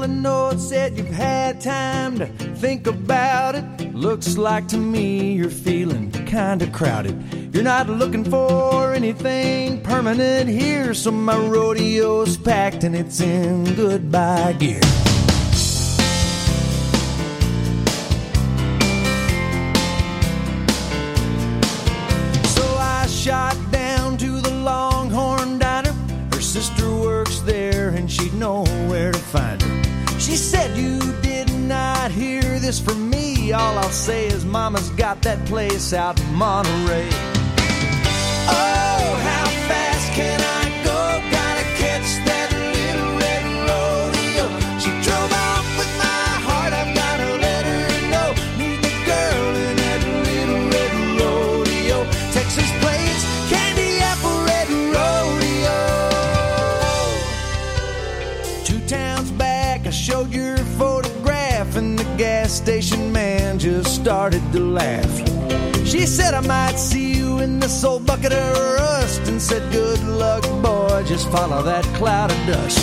the note said you've had time to think about it. Looks like to me you're feeling kinda crowded. You're not looking for anything permanent here, so my rodeo's packed and it's in goodbye gear. So I shot down to the Longhorn Diner. Her sister works there and she'd know where to find her. She said, you did not hear this from me. All I'll say is mama's got that place out in Monterey. Oh, how fast can I go? Gotta catch that little red rodeo. She drove off with my heart, I've gotta let her know. Meet the girl in that little red rodeo. Texas plains, candy apple red rodeo. 2 towns back, I showed your photograph, and the gas station man just started to laugh. She said I might see you in this old bucket of rust, and said good luck boy, just follow that cloud of dust.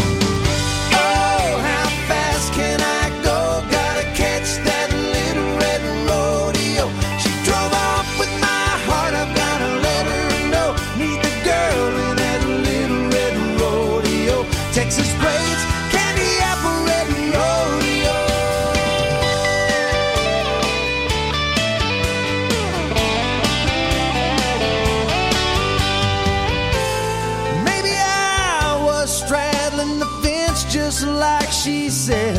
Oh, how fast can I go? Gotta catch that little red rodeo. She drove off with my heart, I've gotta let her know. Meet the girl in that little red rodeo. Texas plains, candy apple red rodeo. Just like she said,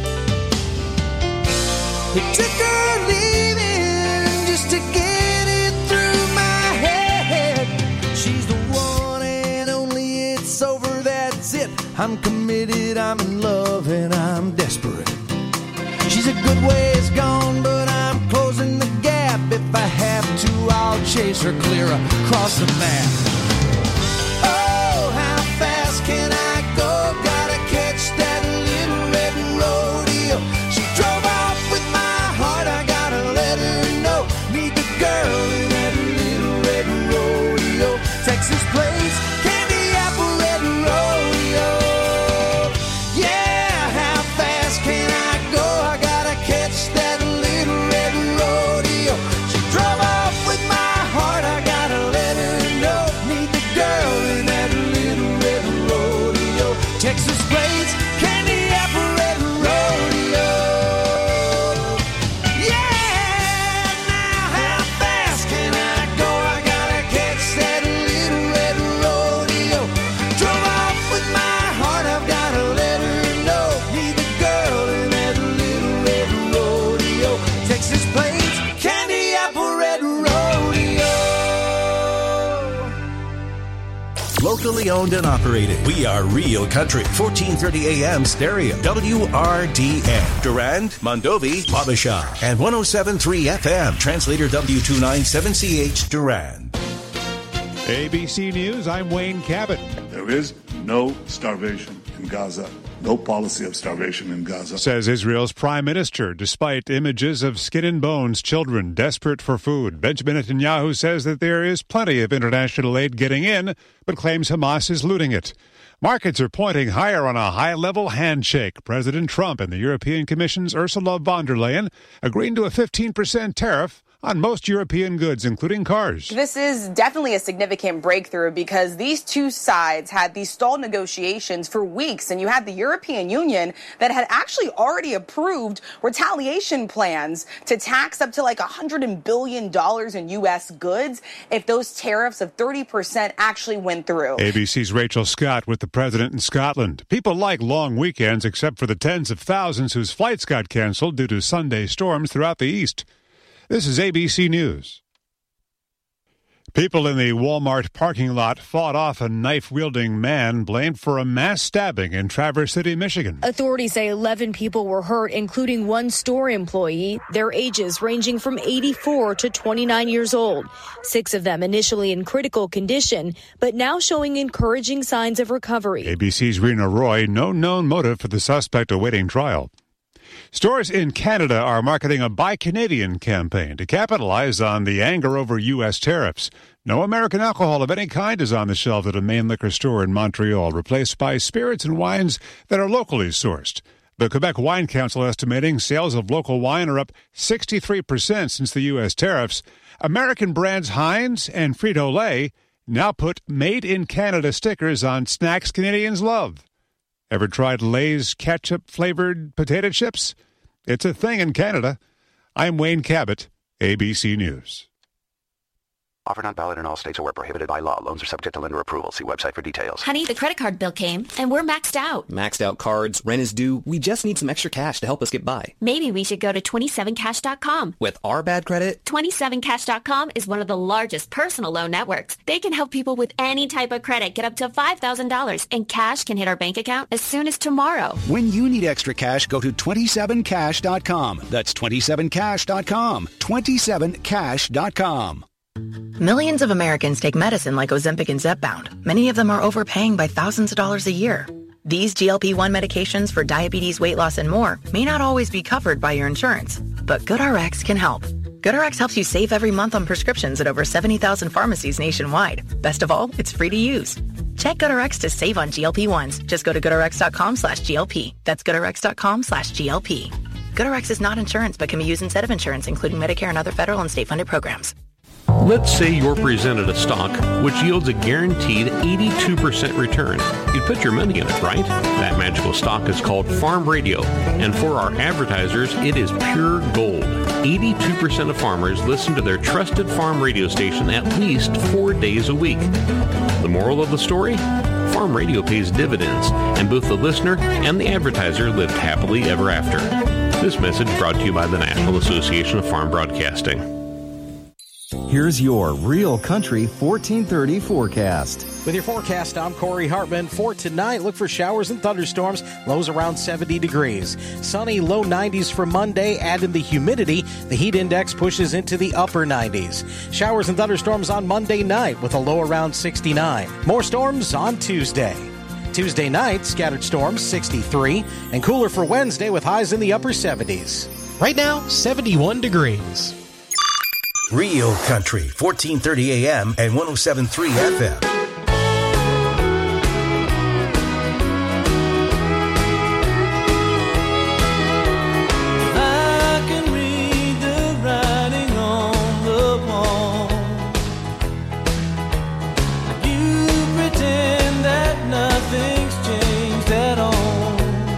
it took her leaving just to get it through my head. She's the one and only, it's over, that's it. I'm committed, I'm in love, and I'm desperate. She's a good ways gone, but I'm closing the gap. If I have to, I'll chase her clear across the map. Oh, how fast can I go? Gotta catch that little red rodeo. She drove off with my heart, I gotta let her know. Meet the girl in that little red rodeo. Texas plains, candy apple red rodeo. Yeah, how fast can I go? I gotta catch that little red rodeo. She drove off with my heart, I gotta let her know. Meet the girl in that little red rodeo. Texas plains, candy apple red rodeo. Yeah, now how fast can I go? I gotta catch that little red rodeo. Drove off with my heart, I've gotta let her know. Meet the girl in that little red rodeo. Texas plains, candy apple red rodeo. Locally owned and operated. We are Real Country. 1430 AM stereo. WRDN. Durand, Mondovi, Wabasha. And 107.3 FM. Translator W297CH Durand. ABC News, I'm Wayne Cabot. There is no starvation in Gaza. No policy of starvation in Gaza. Says Israel's prime minister, despite images of skin and bones children desperate for food. Benjamin Netanyahu says that there is plenty of international aid getting in, but claims Hamas is looting it. Markets are pointing higher on a high-level handshake. President Trump and the European Commission's Ursula von der Leyen agreeing to a 15% tariff on most European goods, including cars. This is definitely a significant breakthrough because these two sides had these stalled negotiations for weeks, and you had the European Union that had actually already approved retaliation plans to tax up to like $100 billion in U.S. goods if those tariffs of 30% actually went through. ABC's Rachel Scott with the president in Scotland. People like long weekends except for the tens of thousands whose flights got canceled due to Sunday storms throughout the East. This is ABC News. People in the Walmart parking lot fought off a knife-wielding man blamed for a mass stabbing in Traverse City, Michigan. Authorities say 11 people were hurt, including one store employee, their ages ranging from 84 to 29 years old. 6 of them initially in critical condition, but now showing encouraging signs of recovery. ABC's Rena Roy, no known motive for the suspect awaiting trial. Stores in Canada are marketing a Buy Canadian campaign to capitalize on the anger over U.S. tariffs. No American alcohol of any kind is on the shelf at a main liquor store in Montreal, replaced by spirits and wines that are locally sourced. The Quebec Wine Council estimating sales of local wine are up 63% since the U.S. tariffs. American brands Heinz and Frito-Lay now put Made in Canada stickers on snacks Canadians love. Ever tried Lay's ketchup-flavored potato chips? It's a thing in Canada. I'm Wayne Cabot, ABC News. Offer not valid in all states or where prohibited by law. Loans are subject to lender approval. See website for details. Honey, the credit card bill came, and we're maxed out. Maxed out cards, rent is due. We just need some extra cash to help us get by. Maybe we should go to 27cash.com. With our bad credit? 27cash.com is one of the largest personal loan networks. They can help people with any type of credit get up to $5,000, and cash can hit our bank account as soon as tomorrow. When you need extra cash, go to 27cash.com. That's 27cash.com. 27cash.com. Millions of Americans take medicine like Ozempic and Zepbound. Many of them are overpaying by thousands of dollars a year. These GLP-1 medications for diabetes, weight loss, and more may not always be covered by your insurance, but GoodRx can help. GoodRx helps you save every month on prescriptions at over 70,000 pharmacies nationwide. Best of all, it's free to use. Check GoodRx to save on GLP-1s. Just go to GoodRx.com/GLP. That's GoodRx.com/GLP. GoodRx is not insurance, but can be used instead of insurance, including Medicare and other federal and state-funded programs. Let's say you're presented a stock which yields a guaranteed 82% return. You'd put your money in it, right? That magical stock is called Farm Radio, and for our advertisers, it is pure gold. 82% of farmers listen to their trusted farm radio station at least 4 days a week. The moral of the story? Farm Radio pays dividends, and both the listener and the advertiser lived happily ever after. This message brought to you by the National Association of Farm Broadcasting. Here's your Real Country 1430 forecast. With your forecast, I'm Corey Hartman. For tonight, look for showers and thunderstorms, lows around 70 degrees. Sunny, low 90s for Monday. Add in the humidity, the heat index pushes into the upper 90s. Showers and thunderstorms on Monday night with a low around 69. More storms on Tuesday. Tuesday night, scattered storms, 63, and cooler for Wednesday with highs in the upper 70s. Right now, 71 degrees. Real Country, 1430 AM and 107.3 FM. I can read the writing on the wall. You pretend that nothing's changed at all.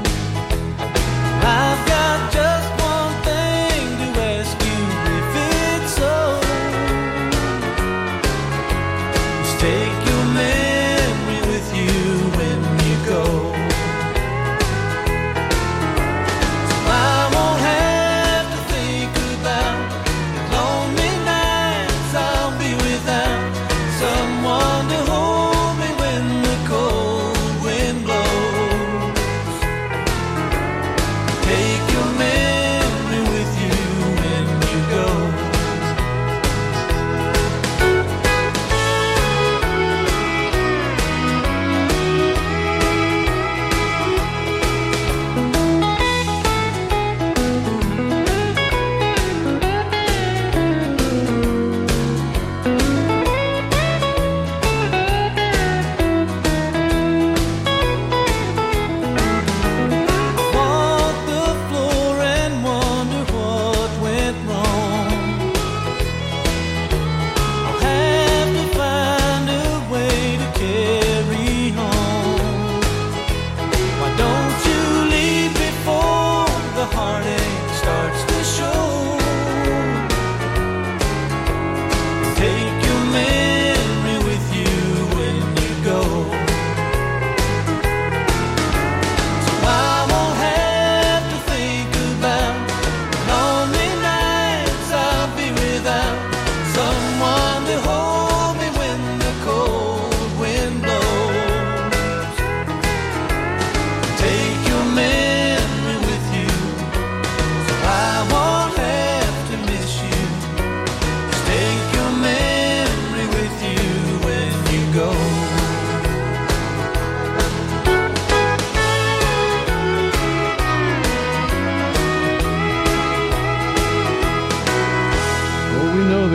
I've got just one thing to ask you, if it's so. Take your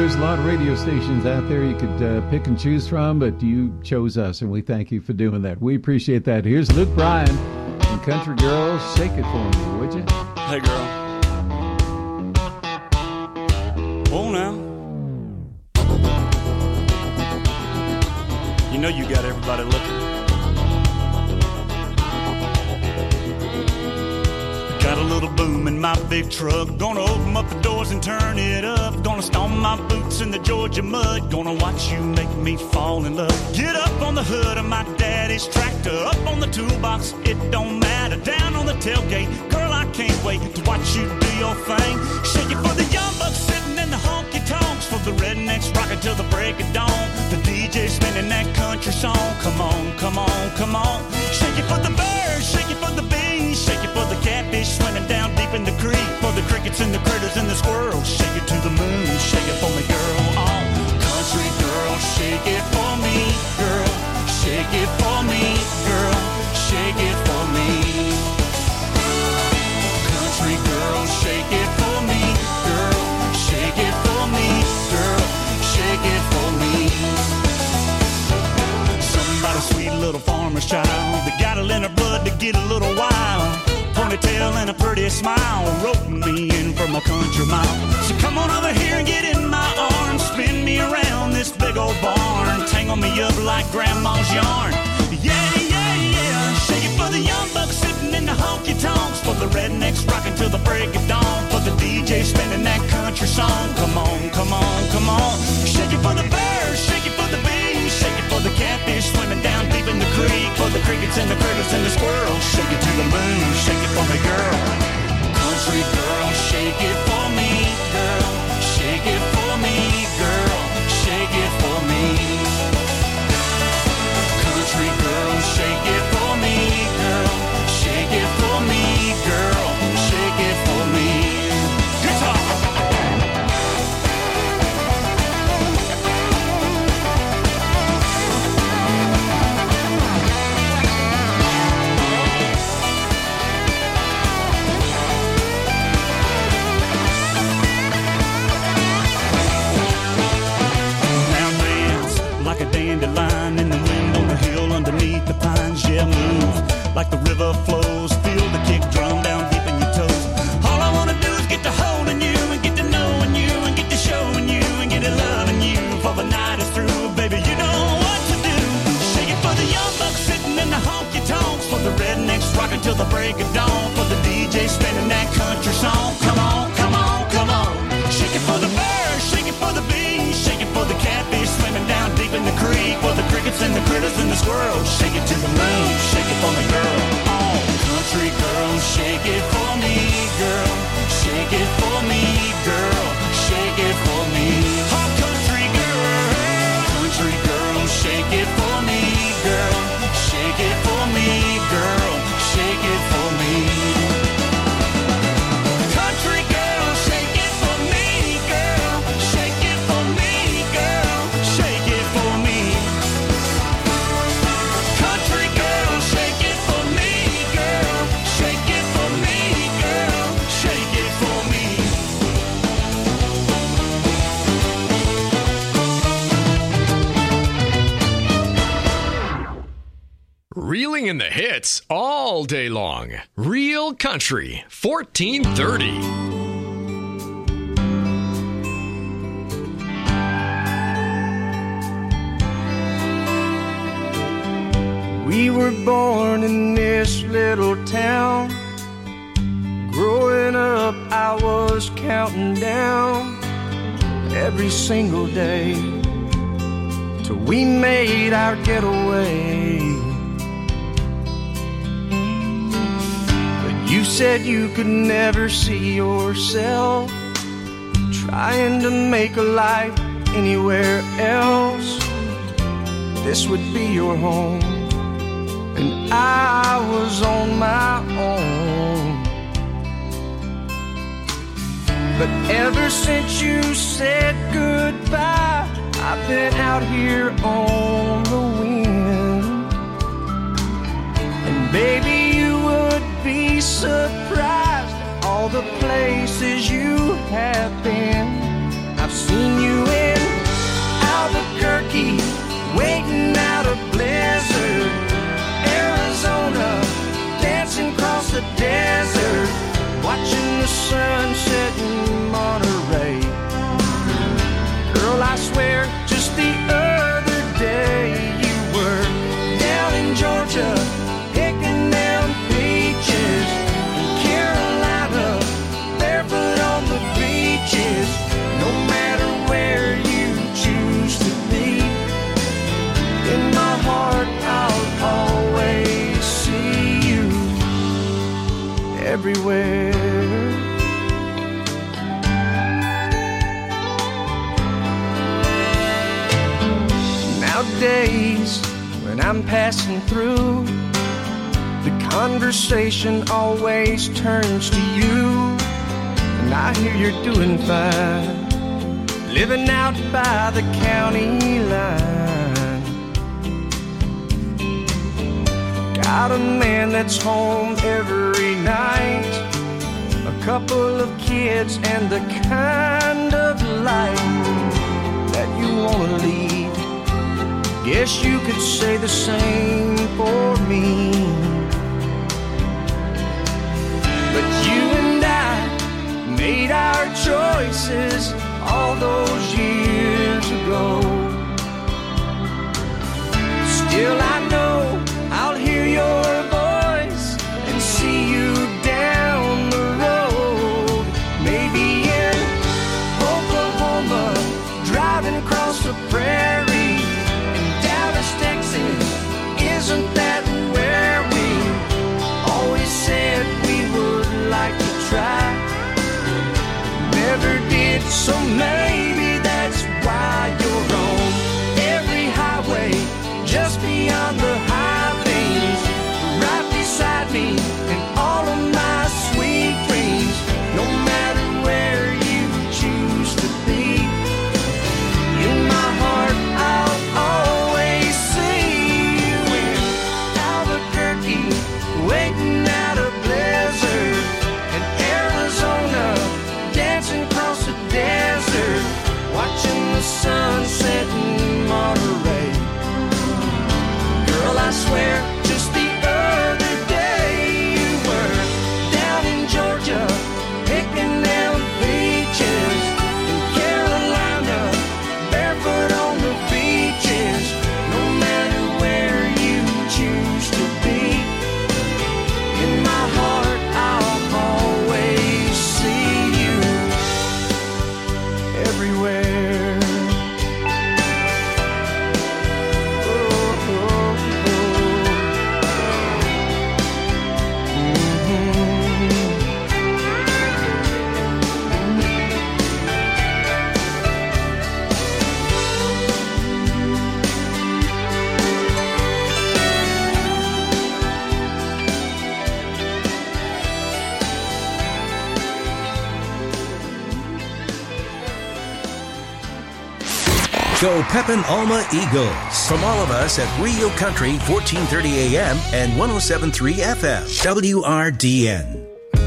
there's a lot of radio stations out there you could pick and choose from, but you chose us, and we thank you for doing that. We appreciate that. Here's Luke Bryan and Country Girls. Shake it for me, would you? Hey, girl. Oh, now. You know you got everybody looking. Got a little boom in my big truck. Gonna open up the doors and turn it up. Gonna stomp my boots in the Georgia mud. Gonna watch you make me fall in love. Get up on the hood of my daddy's tractor. Up on the toolbox, it don't matter. Down on the tailgate, girl, I can't wait to watch you do your thing. Shake it for the young bucks sitting in the honky-tonks. For the rednecks rocking till the break of dawn. The DJ spinning that country song. Come on, come on, come on. Shake it for the birds, shake it for the bees. Shake it for the catfish swimming down deep in the creek. For the crickets and the critters and the squirrels. Shake it to the moon, shake it for me, girl. Oh, country girl, shake it for me, girl. Shake it for me, girl. Shake it for me. Country girl, shake it for me, girl. Shake it for me, girl. Shake it for me. Somebody sweet little farmer's child that got it in her blood to get a little wild. Ponytail and a pretty smile, roping me in from a country mile. So come on over here and get in my arms, spin me around this big old barn, tangle me up like grandma's yarn. Yeah, yeah, yeah. Shake it for the young bucks sitting in the honky-tonks. For the rednecks rocking till the break of dawn. For the DJ spinning that country song. Come on, come on, come on. Shake it for the birds, shake it for the bees. Shake it for the catfish swimming down deep in the creek. For the crickets and the critters and the squirrels. Shake it to the moon, shake it for me, girl. Country girl, shake it for me, girl. Shake it for me, girl. Shake it for me. Country girl, shake it for me, girl. Shake it for me, girl. Shake it for me. Guitar. Like a dandelion in the wind on the hill underneath the pines. Yeah, move like the river flows. Feel the kick drum down deep in your toes. All I wanna do is get to holding you and get to knowing you and get to showing you and get to loving you. For the night is through, baby, you know what to do. Shake it for the young bucks sitting in the honky-tonks. For the rednecks rocking till the break of dawn. For the DJ spinning that country song. Come on, come on, come on. Shake it for the birds, shake it for the bees. Shake it for the catfish swimming down deep in the creek. For the crickets and the critters and the squirrels. Shake it to the moon, shake it for me, girl. Oh, country girl, shake it for me, girl. Shake it for me, girl. Shake it for me. Oh, country girl, shake it for me, girl. Shake it for me, girl. Shake it for me. Country girl, shake it for me, girl. Shake it for me, girl. Shake it for me. Country girl, shake it for me, girl. Shake it for me, girl. Shake it for me. Reeling in the hits all day long. Real Country 1430. We were born in this little town. Growing up, I was counting down every single day till we made our getaway. But you said you could never see yourself trying to make a life anywhere else. This would be your home, and I was on my own. But ever since you said goodbye, I've been out here on the wind. And baby, you would be surprised at all the places you have been. I've seen you in days when I'm passing through, the conversation always turns to you. And I hear you're doing fine, living out by the county line. Got a man that's home every night, a couple of kids and the kind of life that you want to lead. Guess you could say the same for me. But you and I made our choices all those years ago. Still I know I'll hear your voice and see you down the road. Maybe in Oklahoma, driving across the prairie. In Dallas, Texas, isn't that where we always said we would like to try? Never did, so maybe that's why you're on every highway, just beyond the high plains, right beside me in all of my sweet dreams. No matter where you choose to be, in my heart I'll always see you in Albuquerque, waiting out a blizzard, in Arizona, dancing across the desert, watching the sunset in Monterey. Girl, I swear, just the other day you were down in Georgia, picking them peaches, in Carolina, barefoot on the beaches. No matter where you choose to be, in my heart I'll always see you everywhere. Go Pepin Alma Eagles. From all of us at Real Country 1430 AM and 107.3 FM. WRDN.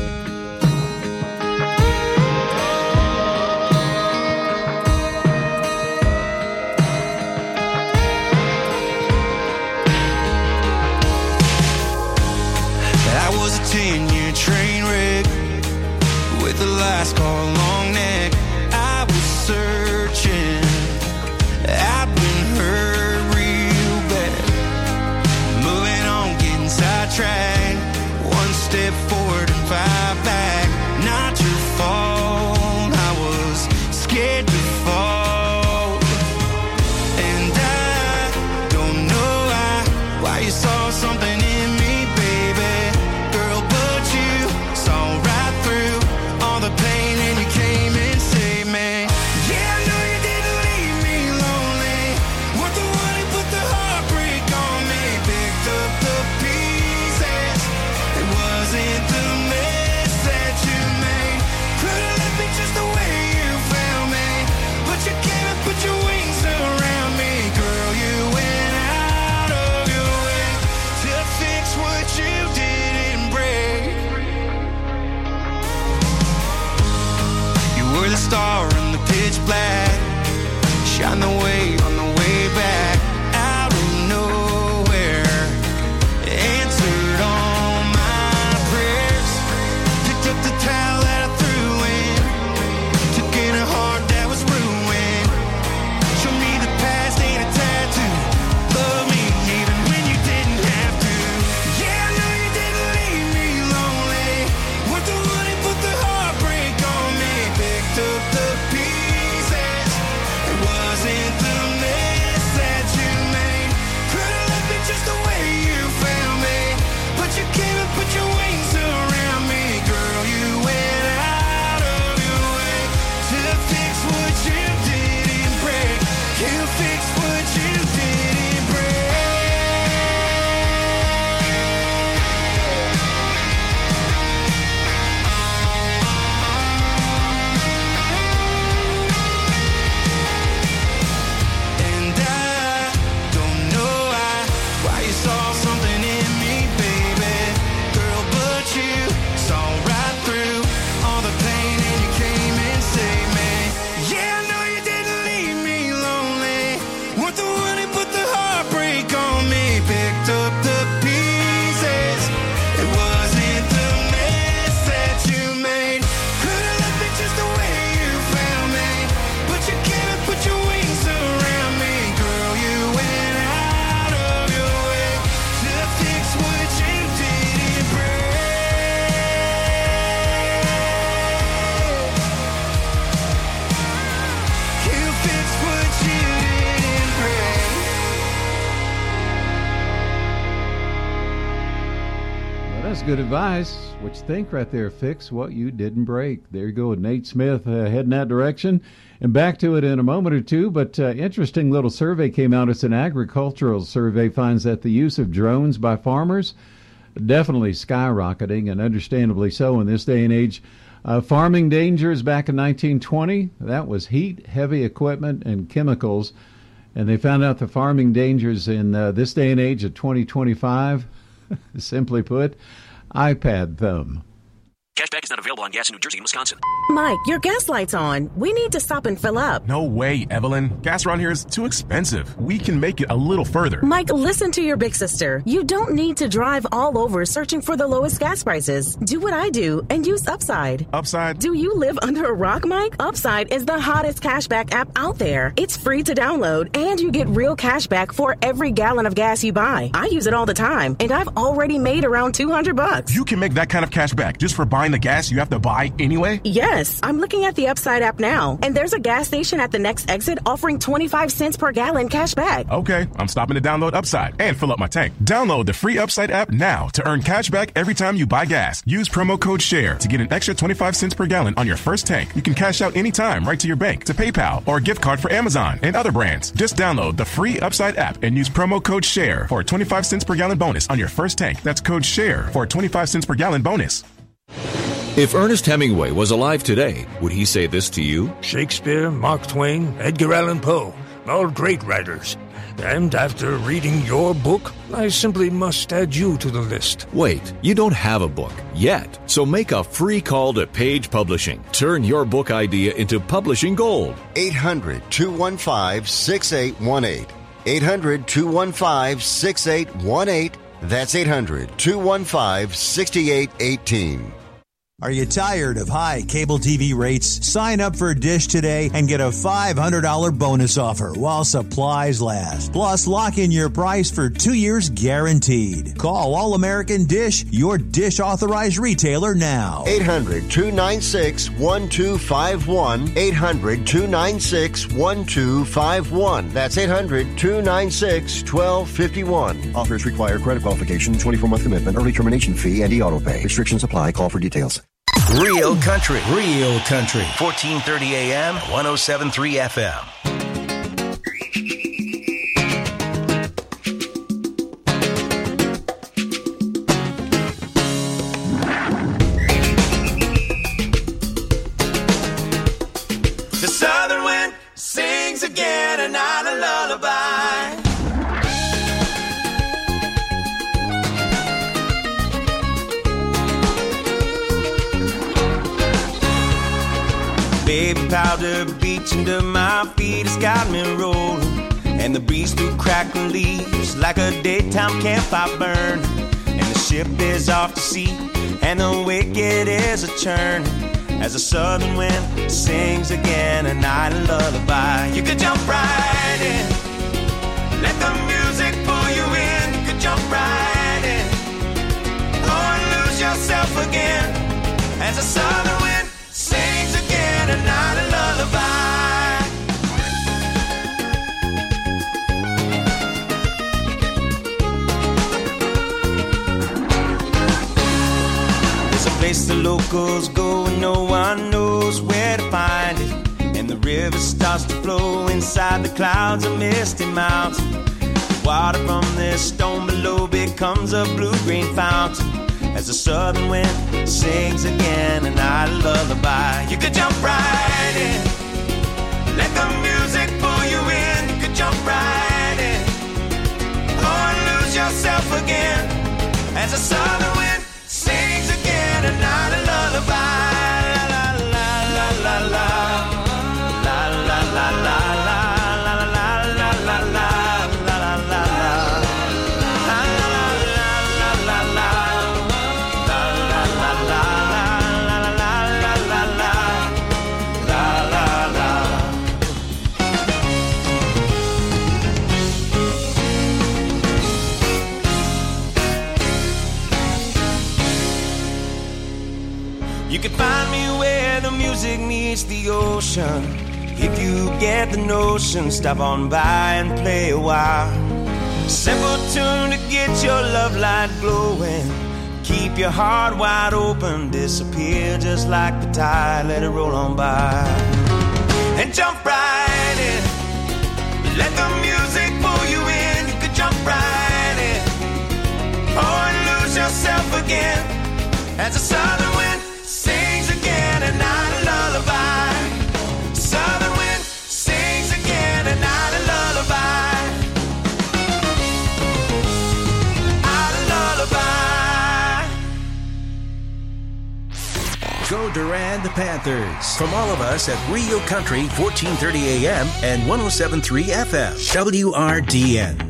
I was a 10-year train wreck with the last car long neck. I was searching, I've been hurt real bad. Moving on, getting sidetracked. One step forward and 5 back. Not your fault, I was scared to fall. And I don't know why you saw something in me, baby. Girl, but you saw right through all the pain and you came and saved me. Yeah, I know you didn't leave me lonely. Weren't the one who put the heartbreak on me. Picked up the pieces. It wasn't the mess that you made. Could've left me just the way you found me. But you came and put your wings around me. Girl, you went out of your way to fix what you didn't break. You were the star in the pitch black. Shine the way on the way back. Out of nowhere, answered all my prayers. Picked up the towel that I threw in. Took in a heart that was ruined. Show me the past ain't a tattoo. Love me even when you didn't have to. Yeah, I know you didn't leave me lonely. Weren't the one who put the heartbreak on me. Picked up the pieces. It wasn't the That's good advice. What you think right there, fix what you didn't break. There you go with Nate Smith heading that direction. And back to it in a moment or two, but interesting little survey came out. It's an agricultural survey, finds that the use of drones by farmers definitely skyrocketing, and understandably so in this day and age. Farming dangers back in 1920, that was heat, heavy equipment, and chemicals. And they found out the farming dangers in this day and age of 2025, simply put, iPad thumb. Cashback is not available on gas in New Jersey and Wisconsin. Mike, your gas light's on. We need to stop and fill up. No way, Evelyn. Gas around here is too expensive. We can make it a little further. Mike, listen to your big sister. You don't need to drive all over searching for the lowest gas prices. Do what I do and use Upside. Upside? Do you live under a rock, Mike? Upside is the hottest cashback app out there. It's free to download, and you get real cashback for every gallon of gas you buy. I use it all the time, and I've already made around $200. You can make that kind of cashback just for buying the gas you have to buy anyway? Yes. I'm looking at the Upside app now, and there's a gas station at the next exit offering 25 cents per gallon cash back. Okay, I'm stopping to download Upside and fill up my tank. Download the free Upside app now to earn cash back every time you buy gas. Use promo code SHARE to get an extra 25 cents per gallon on your first tank. You can cash out anytime right to your bank, to PayPal, or a gift card for Amazon and other brands. Just download the free Upside app and use promo code SHARE for a 25 cents per gallon bonus on your first tank. That's code SHARE for a 25 cents per gallon bonus. If Ernest Hemingway was alive today, would he say this to you? Shakespeare, Mark Twain, Edgar Allan Poe, all great writers. And after reading your book, I simply must add you to the list. Wait, you don't have a book yet. So make a free call to Page Publishing. Turn your book idea into publishing gold. 800-215-6818. 800-215-6818. That's 800-215-6818. Are you tired of high cable TV rates? Sign up for Dish today and get a $500 bonus offer while supplies last. Plus, lock in your price for 2 years guaranteed. Call All American Dish, your Dish authorized retailer now. 800-296-1251. 800-296-1251. That's 800-296-1251. Offers require credit qualification, 24-month commitment, early termination fee, and e-auto pay. Restrictions apply. Call for details. Real country. 1430 AM, 107.3 FM. The southern wind sings again, and not a lullaby. Baby powder beach under my feet has got me rolling, and the breeze through crackling leaves like a daytime campfire burn. And the ship is off to sea, and the wicked is a churn, as the southern wind sings again a night lullaby. You could jump right in, let the music pull you in. You could jump right in, or lose yourself again, as the southern wind sings again a night a lullaby. There's a place the locals go and no one knows where to find it, and the river starts to flow inside the clouds of misty mountain. The water from this stone below becomes a blue-green fountain, as the southern wind sings again a night lullaby. You could jump right in, let the music pull you in. You could jump right in, or lose yourself again, as the southern wind sings again a night lullaby. La la la la la la la la la la la la la la la. You can find me where the music meets the ocean. If you get the notion, stop on by and play a while. Simple tune to get your love light glowing. Keep your heart wide open, disappear just like the tide, let it roll on by. And jump right in, let the music pull you in. You could jump right in, and lose yourself again, as the southern wind sings again, a night of lullaby. Southern wind sings again, a night of lullaby. Go Durand the Panthers. From all of us at Real Country, 1430 AM and 107.3 FM. WRDN.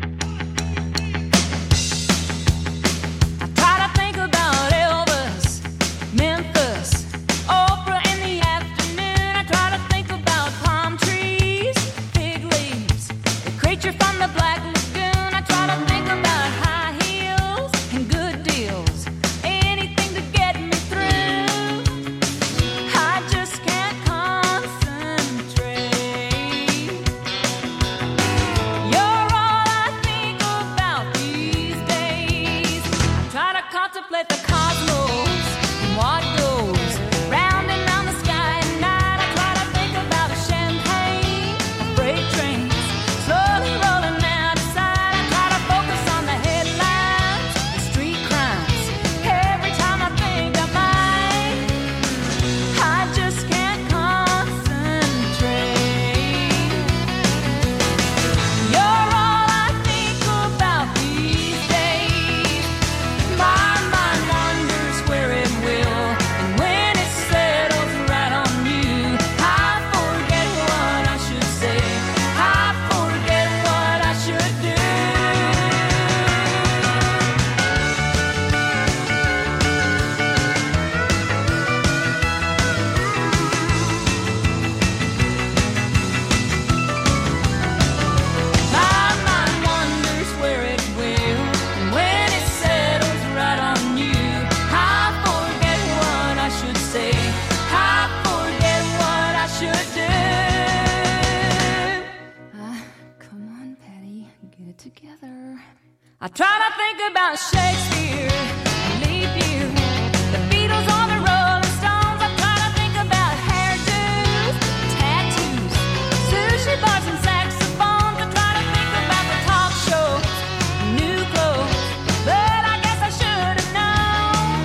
I try to think about Shakespeare and leave you. The Beatles or the Rolling Stones. I try to think about hairdos, tattoos, sushi bars and saxophones. I try to think about the talk shows, new clothes, but I guess I should have known.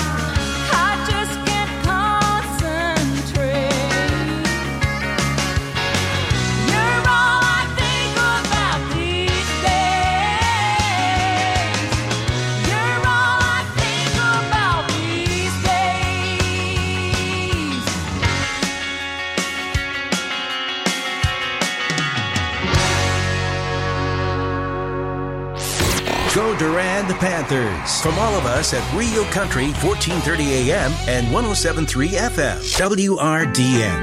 I just can't concentrate. You're all I think about these days. Go Durand the Panthers. From all of us at Real Country, 1430 AM and 107.3 FM. WRDN.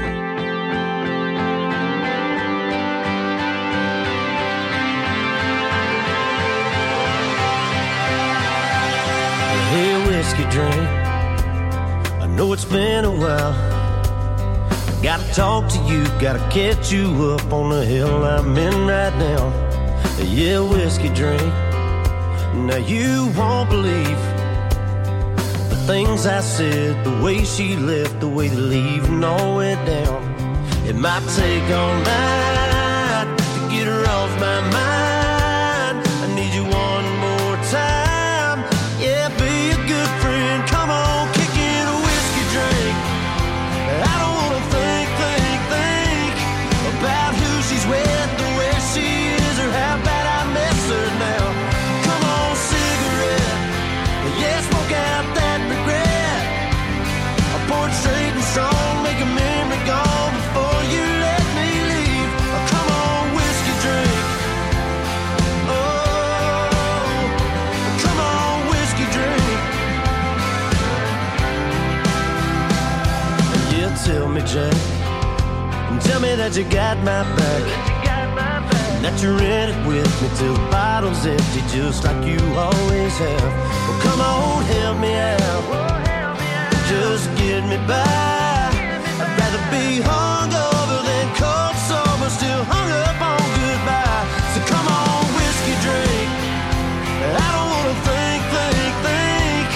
Hey, whiskey drink, I know it's been a while. I gotta talk to you, gotta catch you up on the hill I'm in right now. Yeah, whiskey drink, now you won't believe the things I said, the way she left, the way the leaving all went down. It might take all night to get her off my mind. I need you one more time. Yeah, be a good friend. Come on, kick in a whiskey drink. I don't wanna think about who she's with, or where she is, or how bad I miss her now. Come on, cigarette. Yeah, smoke out that regret. I pour it straight and strong, make a memory gone before you let me leave. Come on, whiskey drink. Oh, come on, whiskey drink. Yeah, tell me, Jack, and tell me that you got my back, that you're in it with me till the bottle's empty, just like you always have. Well, come on, help me out, just get me by. I'd rather be hungover than cold sober, still hung up on goodbye. So come on, whiskey drink. I don't wanna think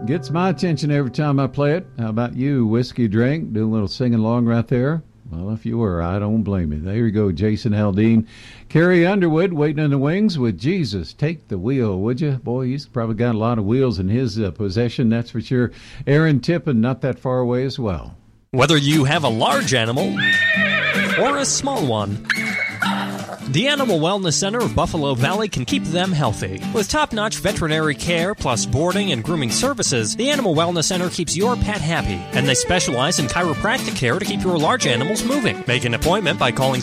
Gets my attention every time I play it. How about you, Whiskey Drink? Do a little singing along right there? Well, if you were, I don't blame you. There you go, Jason Aldean. Carrie Underwood, Waiting in the Wings with Jesus. Take the wheel, would you? Boy, he's probably got a lot of wheels in his possession, that's for sure. Aaron Tippin, not that far away as well. Whether you have a large animal or a small one, the Animal Wellness Center of Buffalo Valley can keep them healthy. With top-notch veterinary care plus boarding and grooming services, the Animal Wellness Center keeps your pet happy, and they specialize in chiropractic care to keep your large animals moving. Make an appointment by calling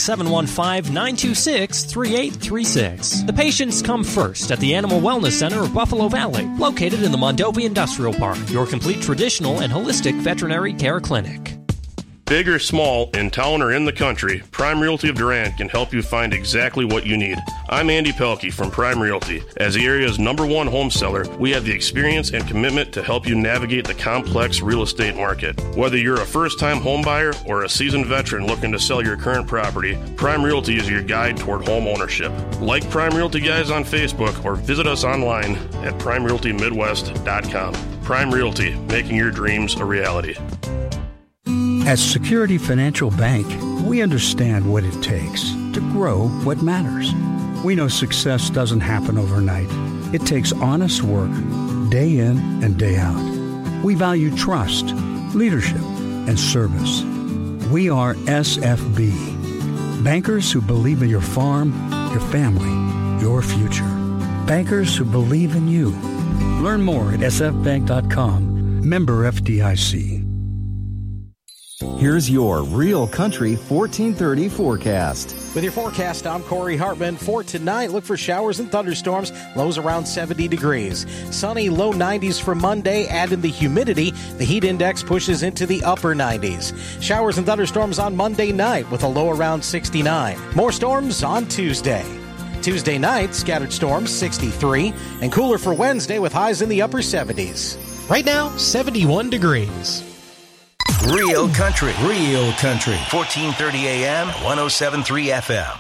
715-926-3836. The patients come first at the Animal Wellness Center of Buffalo Valley, located in the Mondovi Industrial Park, your complete traditional and holistic veterinary care clinic. Big or small, in town or in the country, Prime Realty of Durant can help you find exactly what you need. I'm Andy Pelkey from Prime Realty. As the area's #1 home seller, we have the experience and commitment to help you navigate the complex real estate market. Whether you're a first-time home buyer or a seasoned veteran looking to sell your current property, Prime Realty is your guide toward home ownership. Like Prime Realty Guys on Facebook or visit us online at PrimeRealtyMidwest.com. Prime Realty, making your dreams a reality. At Security Financial Bank, we understand what it takes to grow what matters. We know success doesn't happen overnight. It takes honest work, day in and day out. We value trust, leadership, and service. We are SFB, bankers who believe in your farm, your family, your future. Bankers who believe in you. Learn more at sfbank.com. Member FDIC. Here's your Real Country 1430 forecast. With your forecast, I'm Corey Hartman. For tonight, look for showers and thunderstorms, lows around 70 degrees. Sunny, low 90s for Monday. Add in the humidity, the heat index pushes into the upper 90s. Showers and thunderstorms on Monday night with a low around 69. More storms on Tuesday. Tuesday night, scattered storms, 63, and cooler for Wednesday with highs in the upper 70s. Right now, 71 degrees. Real Country, 1430 AM, 107.3 FM.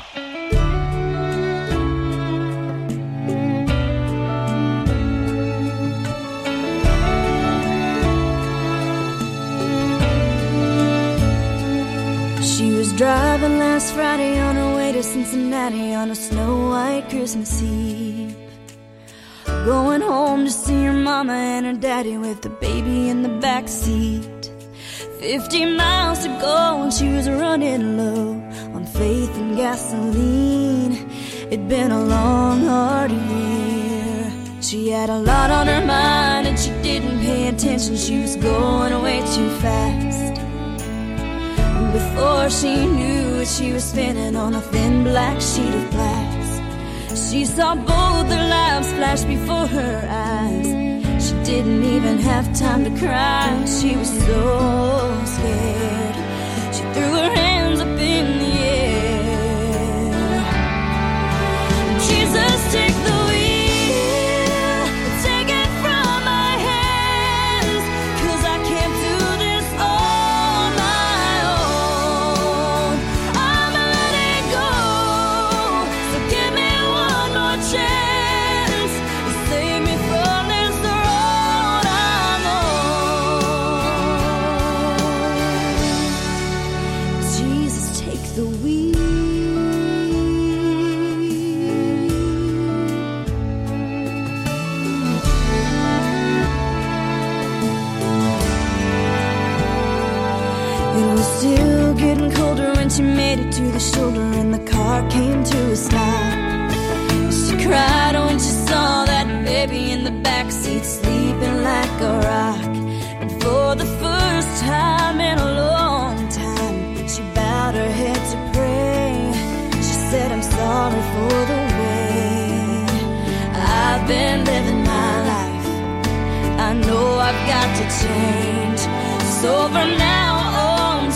She was driving last Friday on her way to Cincinnati on a snow-white Christmas Eve. Going home to see her mama and her daddy with the baby in the back seat. 50 miles to go and she was running low on faith and gasoline. It'd been a long, hard year. She had a lot on her mind and she didn't pay attention. She was going way too fast. And before she knew it, she was spinning on a thin black sheet of glass. She saw both their lives flash before her eyes. She didn't even have time to cry. She was so scared. She threw her hands up in the air. Jesus, take the wheel, take it from my hands, 'cause I can't do this on my own. I'ma let it go, so give me one more chance to save me from this road I'm on. Jesus, take the wheel. It was still getting colder when she made it to the shoulder and the car came to a stop. She cried when she saw that baby in the backseat sleeping like a rock. And for the first time in a long time, she bowed her head to pray. She said, I'm sorry for the way I've been living my life. I know I've got to change. So from now on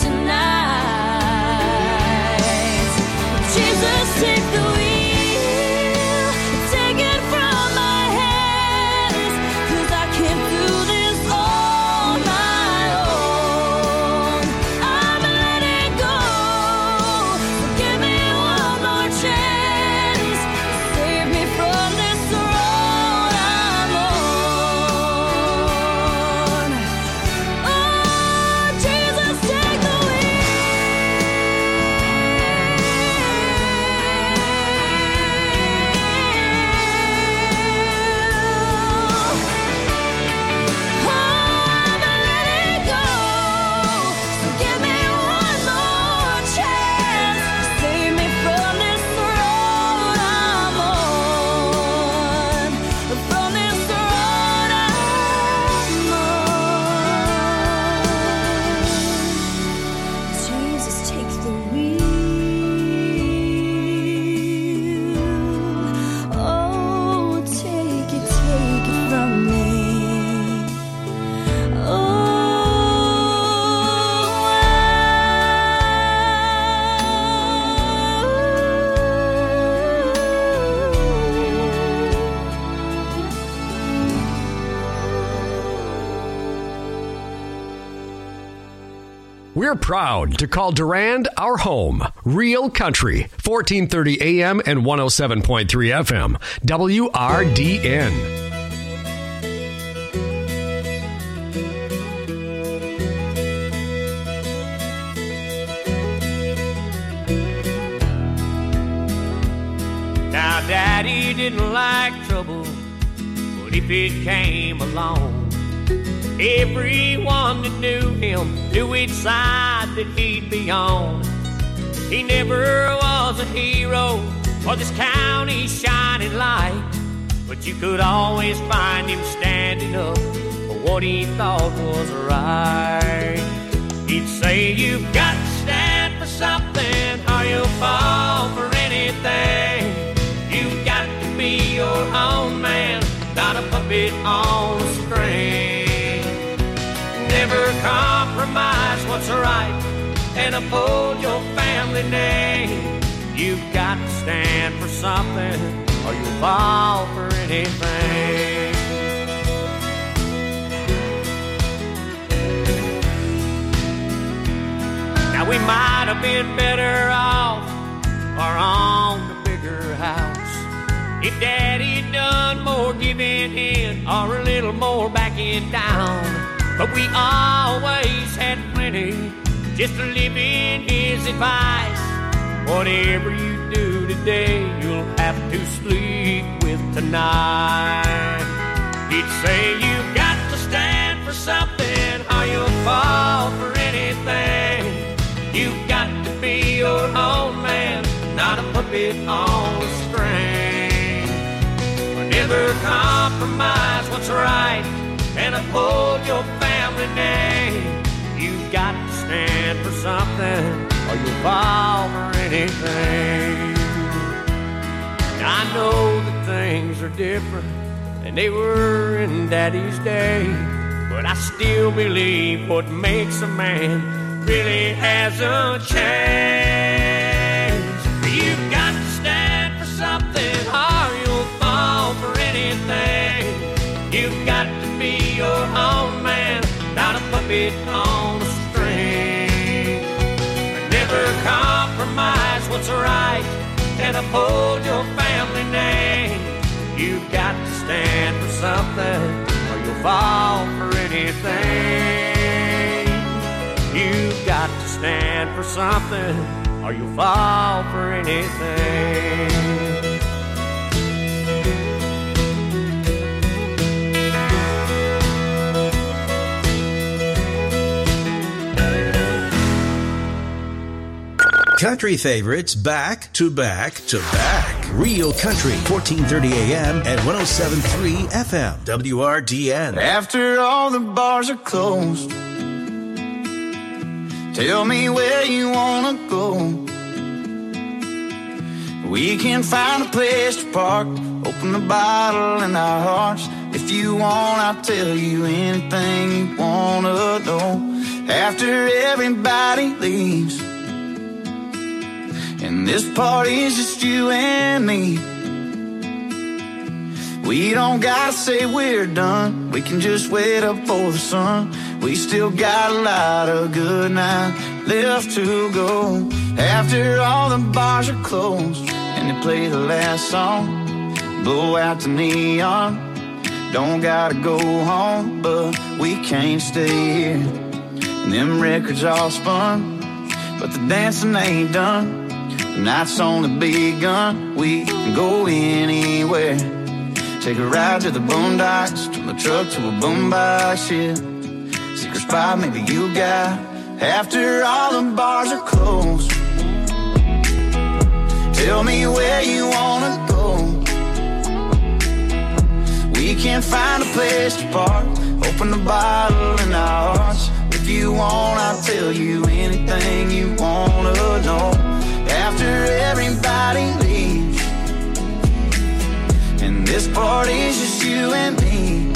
tonight, Jesus, take the wheel, take it from my hands, 'cause I can't do this on my own. I'ma let it go, so give me one more chance, save me from this road I'm on. We're proud to call Durand our home. Real Country, 1430 AM and 107.3 FM. WRDN. Now, Daddy didn't like trouble, but if it came along, everyone that knew him knew which side that he'd be on. He never was a hero or this county's shining light, but you could always find him standing up for what he thought was right. He'd say, you've got to stand for something or you'll fall for anything. You've got to be your own man, not a puppet on a string. Never compromise what's right and uphold your family name. You've got to stand for something or you'll fall for anything. Now we might have been better off or on the bigger house if Daddy'd done more giving in or a little more backing down. But we always had plenty just to live in his advice. Whatever you do today, you'll have to sleep with tonight. He'd say, you've got to stand for something or you'll fall for anything. You've got to be your own man, not a puppet on a string. Never compromise what's right and uphold your family name. You've got to stand for something or you'll fall for anything. I know that things are different than they were in Daddy's day, but I still believe what makes a man really hasn't changed. You've got to stand for something or you'll fall for anything. You've got to be your own man, not a puppet on a string. Never compromise what's right and uphold your family name. You've got to stand for something or you'll fall for anything. You've got to stand for something or you'll fall for anything. Country favorites back to back to back. Real Country, 1430 AM and 107.3 FM. WRDN. After all the bars are closed, tell me where you wanna go. We can find a place to park, open the bottle in our hearts. If you want, I'll tell you anything you wanna know. After everybody leaves and this party's just you and me, we don't gotta say we're done. We can just wait up for the sun. We still got a lot of good nights left to go. After all the bars are closed and they play the last song, blow out the neon. Don't gotta go home, but we can't stay here. And them records all spun, but the dancing ain't done. The night's only begun. We can go anywhere. Take a ride to the boondocks, turn the truck to a boombox, yeah. Secret spot maybe you got. After all the bars are closed, tell me where you wanna go. We can find a place to park, open the bottle in our hearts. If you want, I'll tell you anything you wanna know. After everybody leaves and this party's just you and me,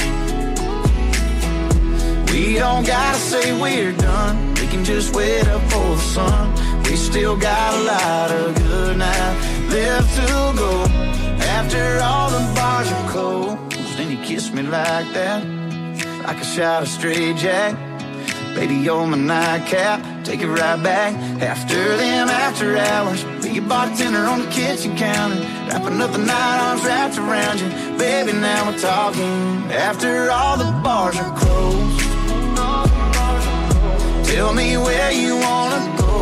we don't gotta say we're done. We can just wait up for the sun. We still got a lot of good nights left to go. After all the bars are closed and you kiss me like that, like a shot of straight jack. Baby, you're my nightcap, take it right back. After them after hours, be your bartender on the kitchen counter, wrapping up the night, arms wrapped around you. Baby, now we're talking. After all the bars are closed, tell me where you wanna go.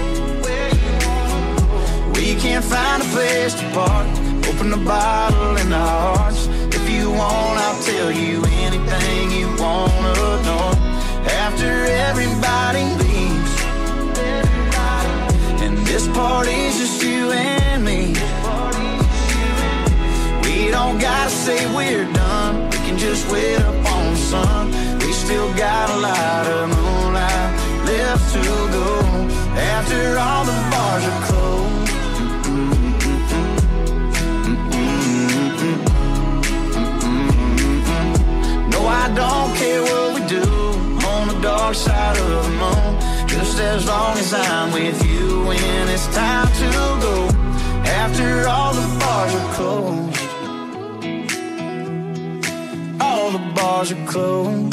We can't find a place to park. Open the bottle in the hearts. If you want, I'll tell you anything you wanna know. After everybody leaves, and this party's just you and me, we don't gotta say we're done. We can just wait up on the sun. We still got a lot of moonlight left to go. After all the bars are closed. No, I don't care what we do on the dark side of the moon, just as long as I'm with you when it's time to go. After all the bars are closed, all the bars are closed.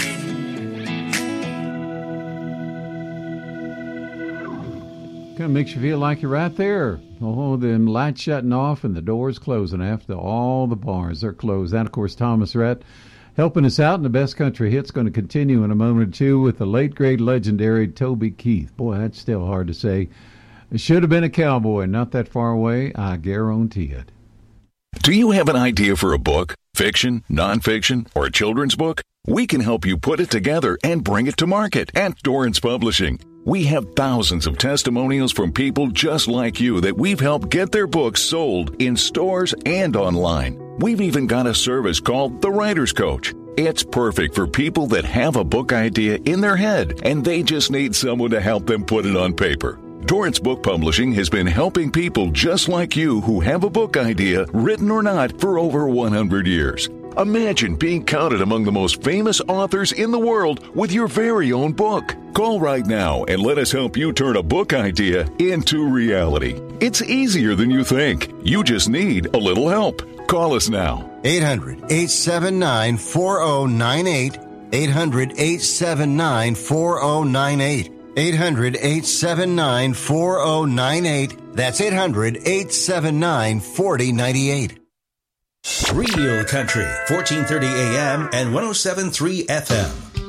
Kind of makes you feel like you're right there. Oh, them lights shutting off and the doors closing after all the bars are closed. And, of course, Thomas Rhett helping us out in the Best Country Hits. Going to continue in a moment or two with the late, great, legendary Toby Keith. Boy, that's still hard to say. It should have been a cowboy not that far away. I guarantee it. Do you have an idea for a book, fiction, nonfiction, or a children's book? We can help you put it together and bring it to market at Dorrance Publishing. We have thousands of testimonials from people just like you that we've helped get their books sold in stores and online. We've even got a service called The Writer's Coach. It's perfect for people that have a book idea in their head and they just need someone to help them put it on paper. Dorrance Book Publishing has been helping people just like you who have a book idea, written or not, for over 100 years. Imagine being counted among the most famous authors in the world with your very own book. Call right now and let us help you turn a book idea into reality. It's easier than you think. You just need a little help. Call us now. 800-879-4098. 800-879-4098. 800-879-4098. That's 800-879-4098. Real Country, 1430 AM and 107.3 FM.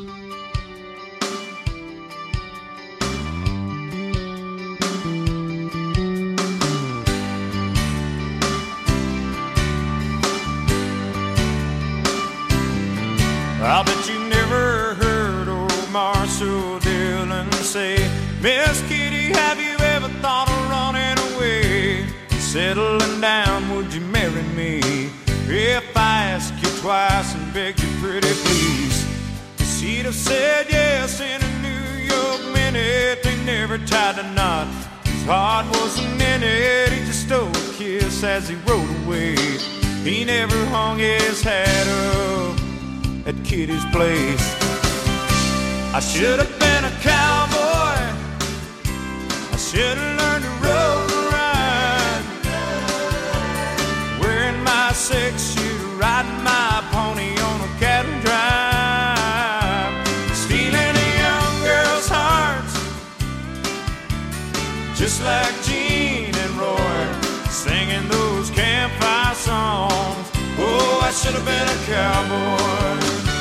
I bet you never heard old Marshall Dillon say, Miss Kitty, have you ever thought of running away? Settling down, would you marry me? If I ask you twice and beg you pretty please. She'd have said yes in a New York minute. They never tied a knot, his heart wasn't in it. He just stole a kiss as he rode away. He never hung his hat up at Kitty's place. I should have been a cowboy, I should have learned to rope and ride, wearing my 6-shooter, riding my pony on a cattle drive, stealing a young girl's hearts, just like Gene and Roy, singing those campfire songs. Oh, I should have been a cowboy.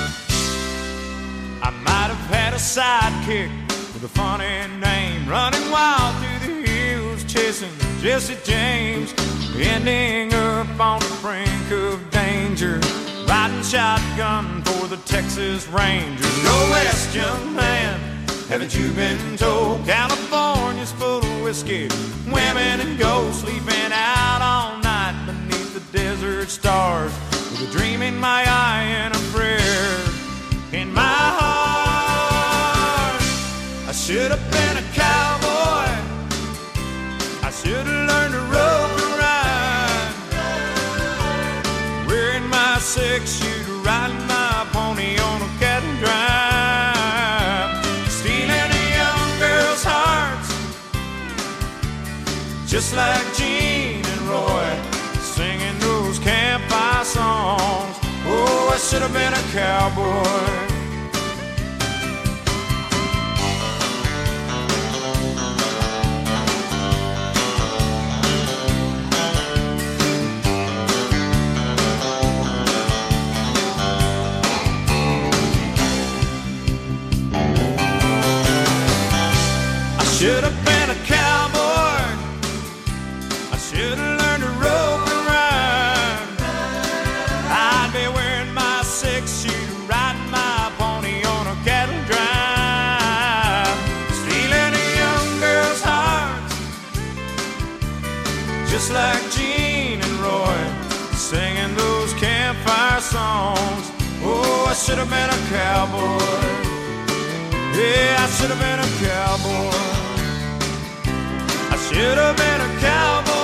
I might have had a sidekick with a funny name, running wild through the hills, chasing Jesse James, ending up on the brink of danger, riding shotgun for the Texas Rangers. Go west, young man, haven't you been told? California's full of whiskey, women and gold, sleeping out all night beneath the desert stars, with a dream in my eye and a prayer in my heart. I should have been a cowboy, I should have learned to rope and ride, wearing my 6-shooter, riding my pony on a cattle drive, stealing a young girl's hearts, just like Gene and Roy, singing those campfire songs. Oh, I should have been a cowboy. should have been a cowboy. I should have learned to rope and ride. I'd be wearing my 6-shoe, riding my pony on a cattle drive, stealing a young girl's heart, just like Gene and Roy, singing those campfire songs. Oh, I should have been a cowboy. Yeah, I should have been a cowboy. I should have been a cowboy.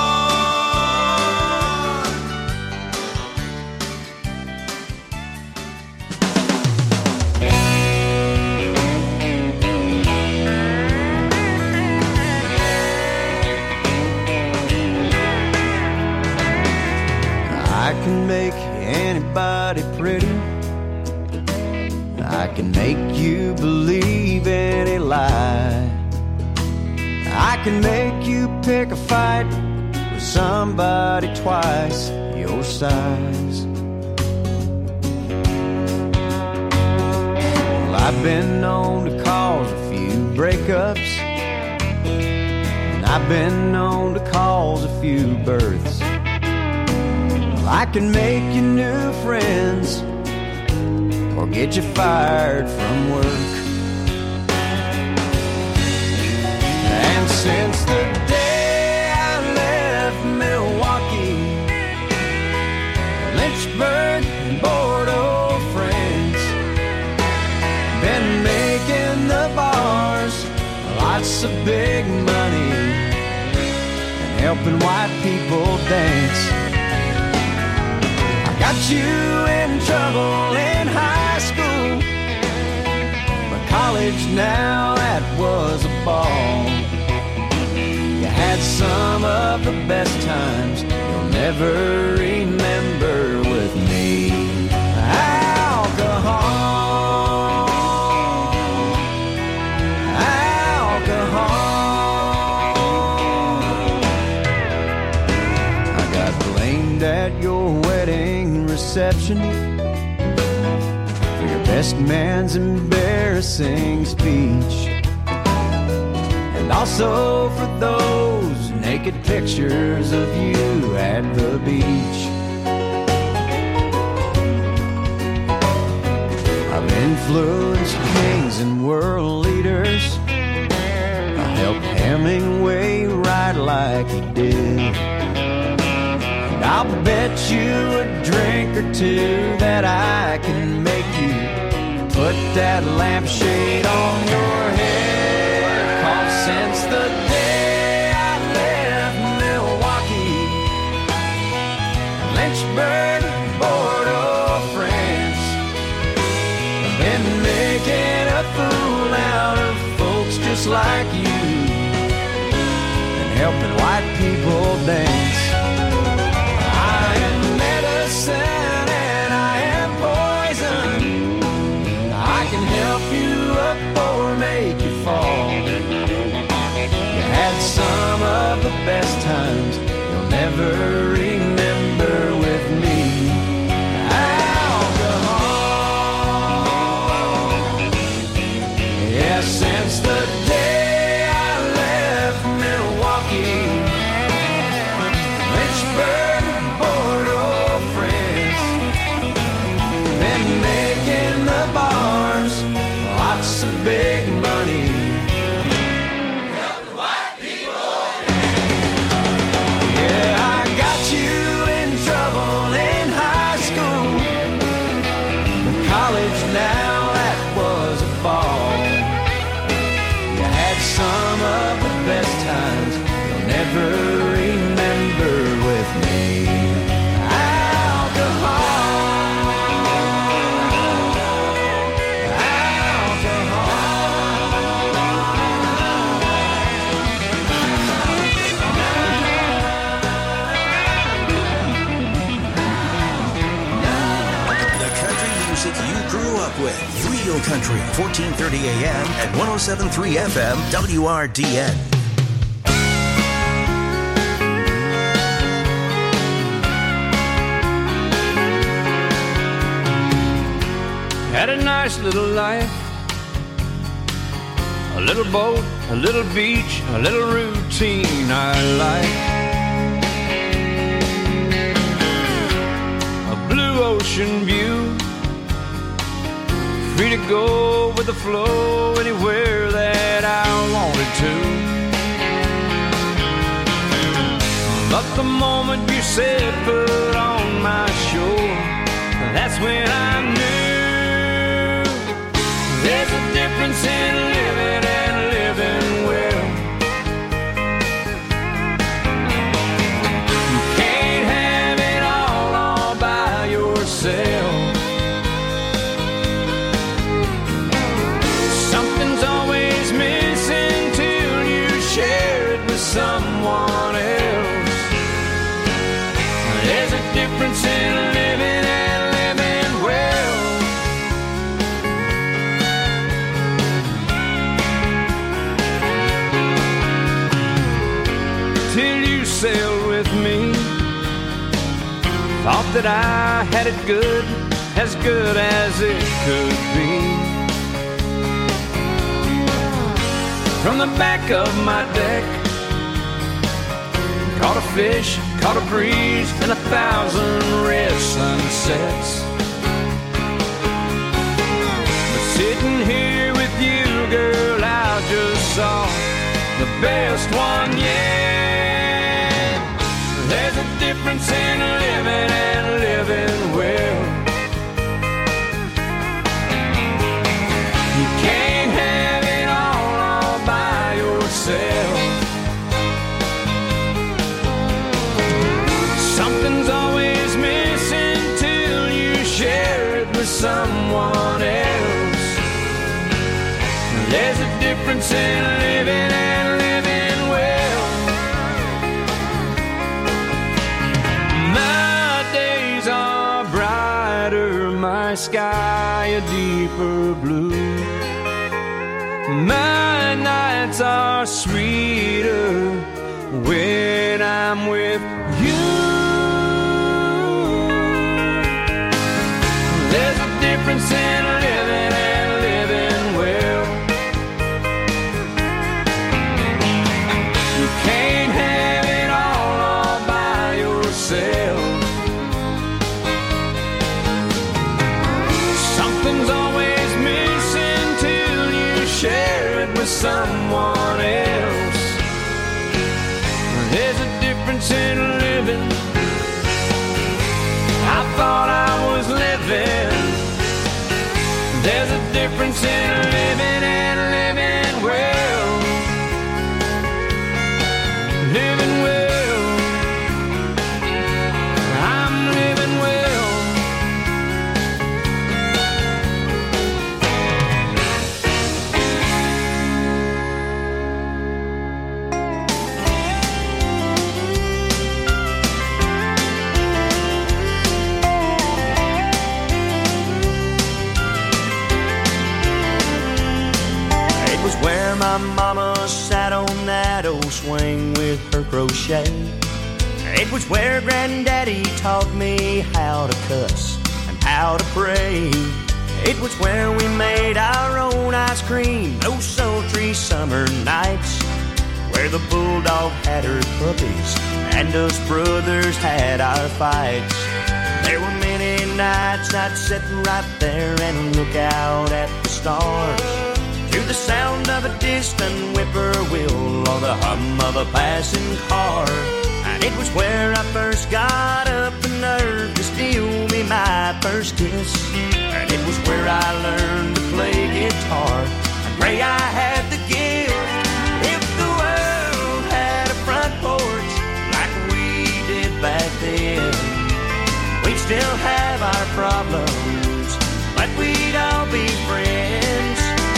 I can make anybody pretty. I can make you believe any lie. I can make you pick a fight with somebody twice your size. Well, I've been known to cause a few breakups, and I've been known to cause a few births. Well, I can make you new friends or get you fired from work. And since the day I left Milwaukee, Lynchburg and Bordeaux, France, been making the bars lots of big money and helping white people dance. I got you in trouble in high school, but college now, that was a ball. You had some of the best times you'll never remember with me. Alcohol, alcohol. I got blamed at your wedding reception for your best man's embarrassing speech, and also for those naked pictures of you at the beach. I've influenced kings and world leaders. I helped Hemingway write like he did. And I'll bet you a drink or two that I can make you put that lampshade on your head. 'Cause since the day I left Milwaukee, Lynchburg, Bordeaux, France, I've been making a fool out of folks just like you and helping white people dance. I am medicine and I am poison. I can help you up or make you fall. You had some of the best times you'll never remember with me. Alcohol. Yeah, since the day I left Milwaukee, Lynchburg, Bordeaux, France, been making the bars lots of big money. Yeah, I got you in trouble in high school. In college now, that was a ball. You had some of the best times you'll never remember with me. With Real Country, 1430 AM and 107.3 FM, WRDN. Had a nice little life, a little boat a little beach, a little routine I like. A blue ocean view, free to go with the flow anywhere that I wanted to. But the moment you set foot on my shore, that's when I knew there's a difference in living and living well. You can't have it all by yourself. Something's always missing till you share it with someone else. There's a difference in living and living well. Till you sailed with me, thought that I had it good as it could be. From the back of my deck, caught a fish, caught a breeze, and 1,000 red sunsets. But sitting here with you, girl, I just saw the best one yet. There's a difference in living and living well. You can't have it all by yourself. Something's always missing till you share it with someone else. There's a difference in living and living well. My days are brighter, my sky a deeper blue. My nights are sweeter when I'm with you. There's a difference in living and living well. You can't have it all by yourself. Something's always missing till you share it with someone else. There's a difference in living. I thought I was living. There's a difference in living and living well. Living well. I'm living well. Where my mama sat on that old swing with her crochet. It was where granddaddy taught me how to cuss and how to pray. It was where we made our own ice cream those sultry summer nights, where the bulldog had her puppies and us brothers had our fights. There were many nights I'd sit right there and look out at the stars, to the sound of a distant whippoorwill or the hum of a passing car. And it was where I first got up the nerve to steal me my first kiss. And it was where I learned to play guitar and pray I had the gift. If the world had a front porch like we did back then, we'd still have our problems, but we'd all be friends.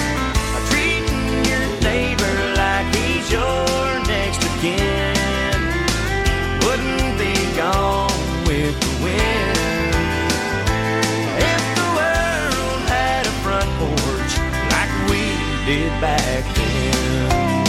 Neighbor like he's your next of kin, wouldn't be gone with the wind. If the world had a front porch like we did back then.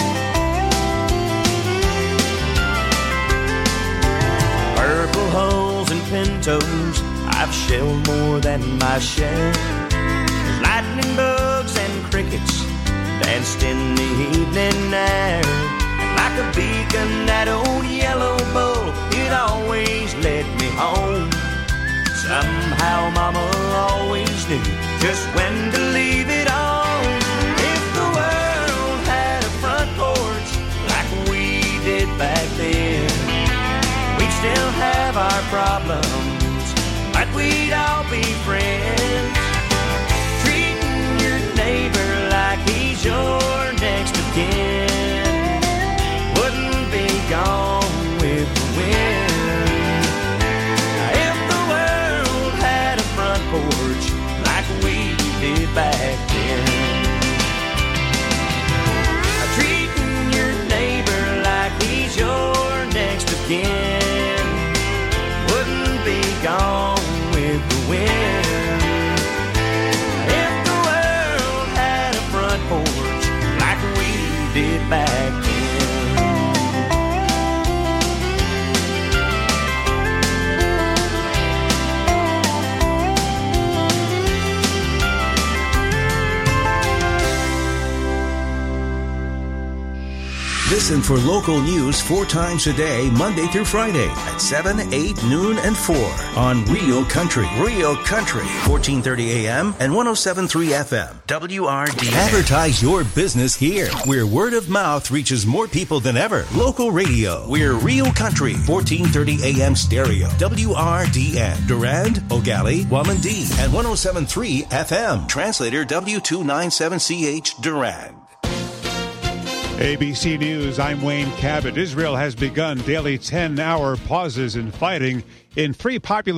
Purple hulls and pintos, I've shelled more than my share. There's lightning bugs and crickets danced in the evening air. And like a beacon, that old yellow bull, it always led me home. Somehow Mama always knew just when to leave it on. If the world had a front porch like we did back then, we'd still have our problems, but we'd all be friends. Treating your neighbor like he's your next of kin wouldn't be gone with the wind. If the world had a front porch like we did back then, treating your neighbor like he's your next of kin wouldn't be gone with the wind. If the world had a front porch like we did back then. Listen for local news 4 times a day, Monday through Friday at 7, 8, noon, and 4 on Real Country. Real Country, 1430 AM and 107.3 FM. WRDN. Advertise your business here, where word of mouth reaches more people than ever. Local radio. We're Real Country, 1430 AM stereo. WRDN. Durand, O'Galley, Wamandee, and 107.3 FM. Translator W297CH Durand. ABC News, I'm Wayne Cabot. Israel has begun daily 10-hour pauses in fighting in 3 popular